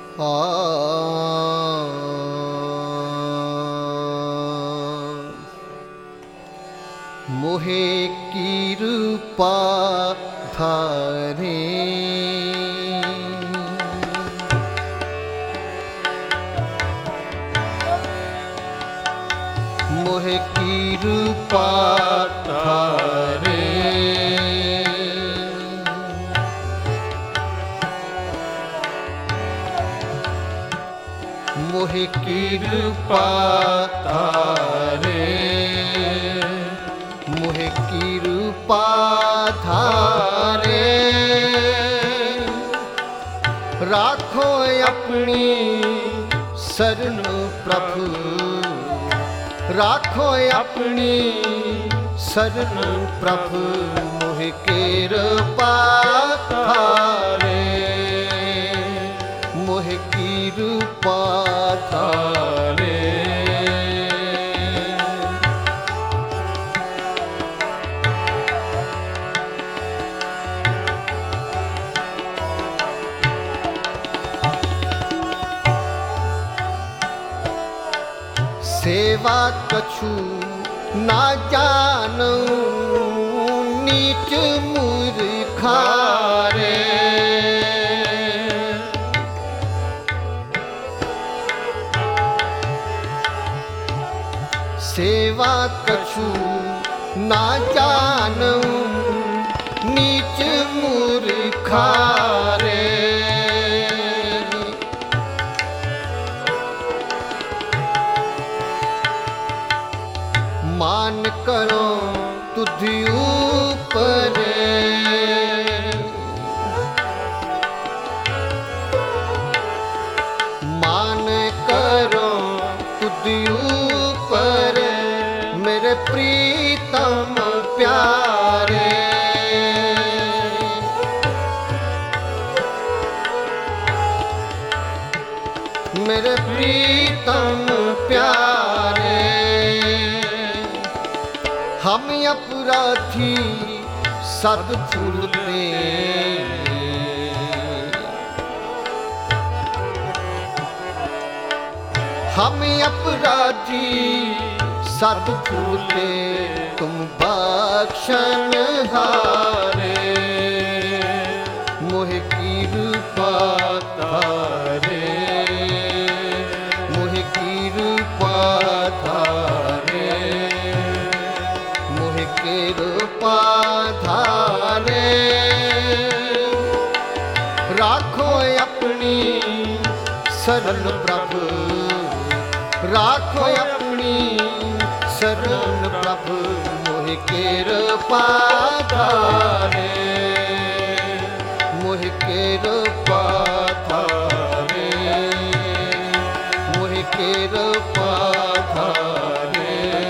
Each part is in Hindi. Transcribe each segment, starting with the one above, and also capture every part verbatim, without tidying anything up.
मोहे कृपा धारे मोहे कृपा धारे मोहे कृपा धारे मोहे कृपा धारे राखो अपनी शरण प्रभु राखो अपनी शरण प्रभु मोहे कृपा धारे मोहे कृपा धारे सेवा कछु ना जानू नीच मूर्खारे सेवा कछु ना जानू नीच मूर्खारे मान करो तुझ ऊपर मान करो तुझ ऊपर मेरे प्रीतम प्यारे मेरे प्रीतम प्यारे हम अपराधी सद्फूल पे हम अपराधी सद्फूल पे तुम बख्शन हारे मोहे कृपा धारे मोहे कृपा धारे कृपा धारे राखो अपनी शरण प्रभु राखो अपनी शरण प्रभु मोहे कृपा धारे मोहे कृपा धारे मोहे कृपा धारे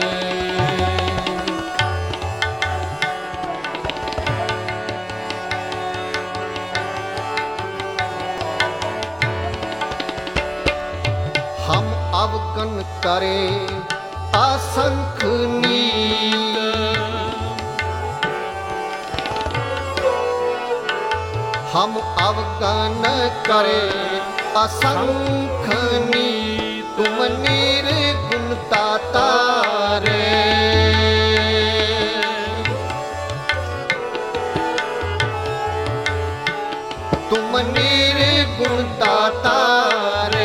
हम अवगन करे असंख्य नीत हम अवगन करे असंख्य नीत तुम निर्गुण तारे तुम निर्गुण तारे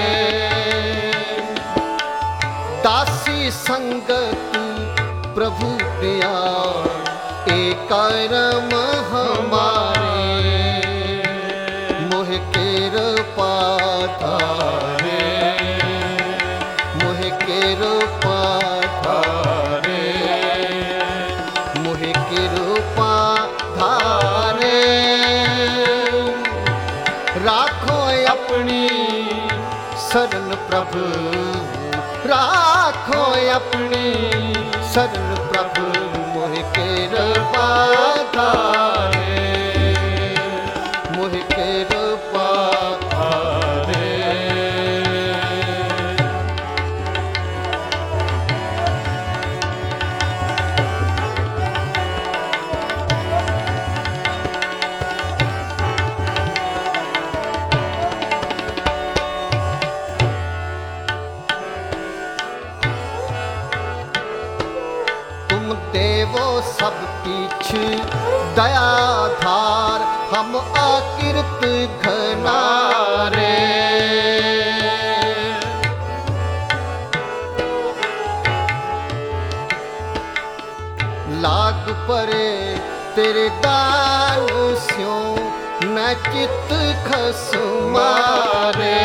दासी संगत प्रभु दिया एक कर्म हमारे मोहे कृपा धारे मोहे कृपा धारे मोहे कृपा धारे राखो अपनी शरण प्रभु राखो अपनी शरण प्रभु मोहे कृपा धारे मोहे कृपा धारे आधार हम आकृत घनारे। लाग परे तेरे दान स्यों न चित खसमारे।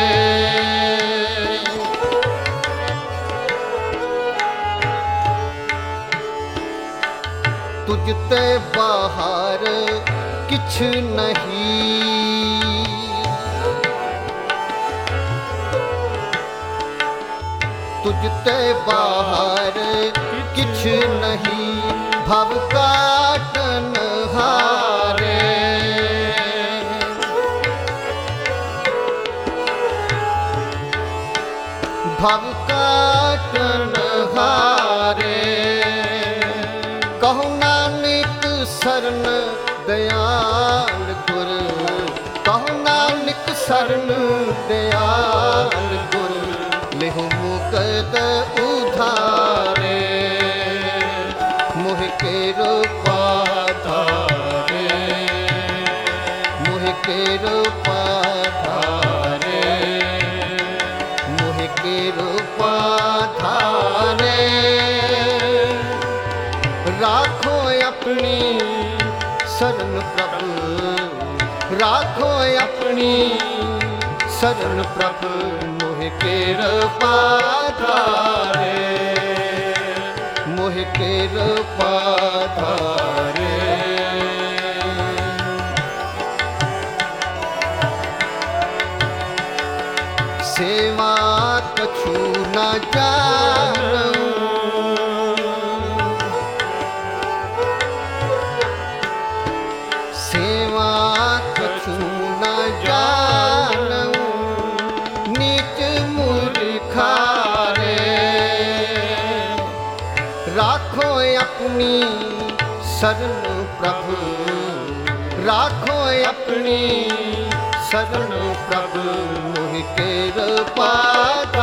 तुझ ते बाहर किछ नहीं, तुझ ते बाहर किछ नहीं, भव काटन हारे। भव काटन हारे। कहु नानक शरण दयाल गुर, कहु नानक शरण दयाल गुर, लेहु मुकद उधारे। मोह के रूपा धारे, मोह के रूपा धारे, मोह के रूपा धारे। राखो अपनी शरण प्रभु, राखो अपनी शरण प्रभु, मोह के रूपा धारे, मोह के रूपा धारे। सेवा कछु न जानूं, सेवा कछु न जानूं, नीच मूर्खारे। राखो अपनी शरण प्रभु, राखो अपनी शरण प्रभु, मोह के रूपा